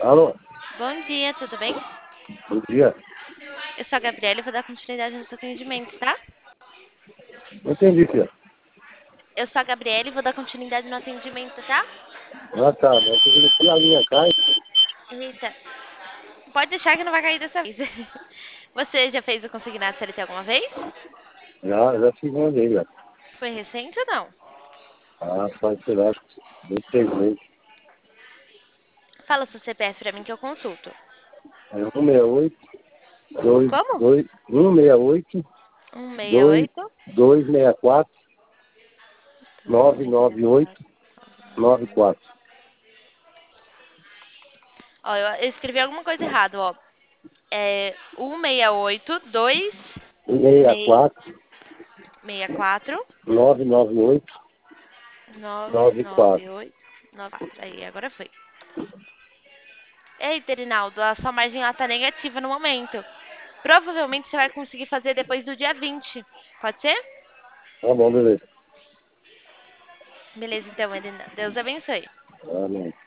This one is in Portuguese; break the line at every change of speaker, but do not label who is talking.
Alô,
Bom dia, tudo bem?
bom dia.
Eu sou a Gabriela e vou dar continuidade no seu atendimento, tá?
Não entendi, filha.
Eu sou a Gabriela e vou dar continuidade no atendimento, tá?
Ah, tá. Mas se a linha cai,
Eita, pode deixar que não vai cair dessa vez. Você já fez o consignado CLT alguma vez?
já fiz uma vez, já.
Foi recente ou não?
Ah, faz, sei lá, 2, 3 meses.
Fala seu CPF pra mim que eu consulto.
É 168, 2,
Como?
2, 168, 2,
168
264,
264
998,
998.
94.
Ó, eu escrevi alguma coisa errada, ó. É 168
164,
264
998, 94.
998 94. Aí, agora foi. Eita, Rinaldo, a sua margem lá tá negativa no momento. Provavelmente você vai conseguir fazer depois do dia 20. Pode ser?
Tá bom, beleza.
Beleza, então, Edna. Deus abençoe.
Amém.